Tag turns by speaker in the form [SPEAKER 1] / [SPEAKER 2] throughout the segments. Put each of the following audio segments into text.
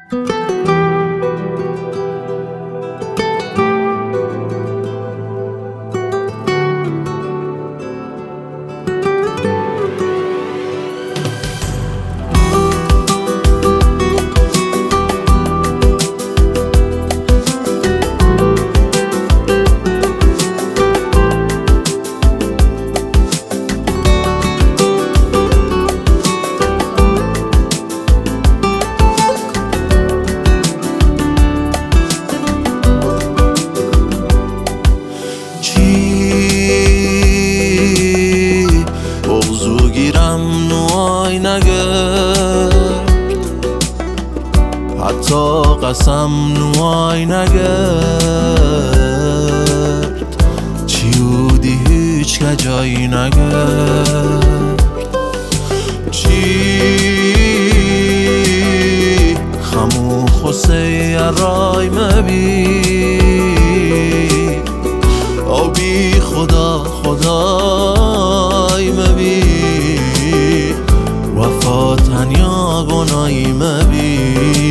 [SPEAKER 1] حتی قسم نوای نگرد چیودی هیچ که جایی نگرد چی خمو خسی رای مبی او بی خدا خدای مبی وفا تنیا گناهی مبی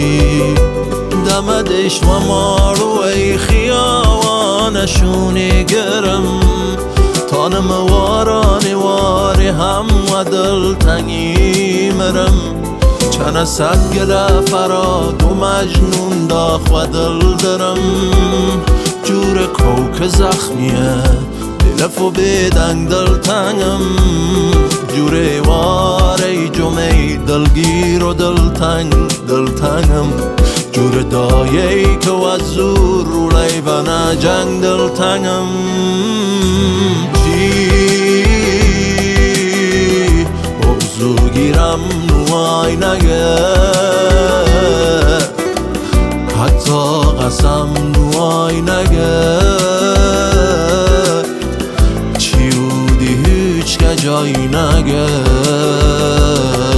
[SPEAKER 1] دمدش و مارو ای خیاوانشونی گرم تانم وارانی واری هم و دل تنگی مرم چند صد گله فراد و مجنون داخ و دل درم جور کوک زخمیه دلف و بیدنگ دل تنگم جور واری جمعی دلگیر و دل تنگم جور دایه‌ای که از زور رو لیبنه جنگ دل تنگم چی بغزو گیرم نوای نگرد حتی قسم نوای نگرد چیودی هیچ که جایی نگرد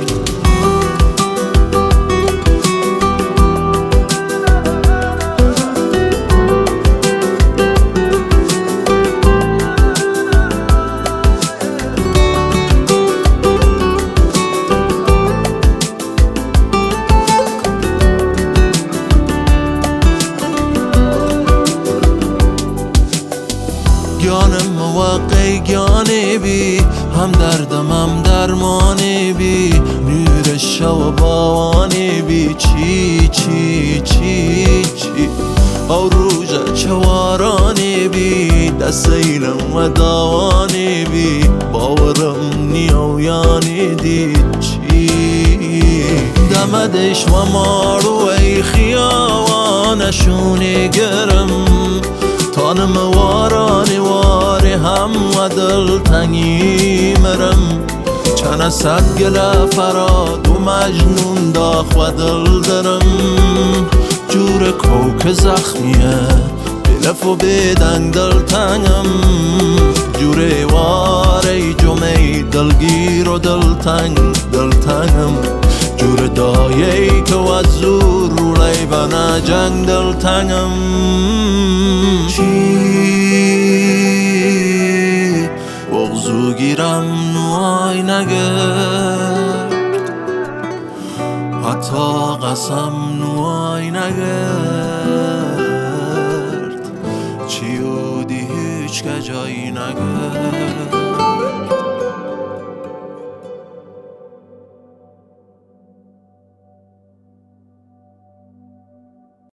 [SPEAKER 1] گیانم موقعی گیانی بی هم دردم هم درمانی بی نور شو باوانی بی چی چی چی چی او روژه چوارانی بی دستیلم و داوانی بی باورم نیویانی دید چی دمدش و مارو ای خیاوانشونی گرم تانم وارانی واری هم و دل تنگی مرم چند صد گله فراد و مجنون داخ و دل درم جور کوک زخمیه دلف و بیدنگ دل تنگم جور واری جمعی دلگیر و دل تنگم جور دایه‌ای که از زور رو لیبنه جنگ دل تنگم چی بغزو گیرم نوای نگرد حتی قسم نوای نگرد چیودی هیچ که جایی نگرد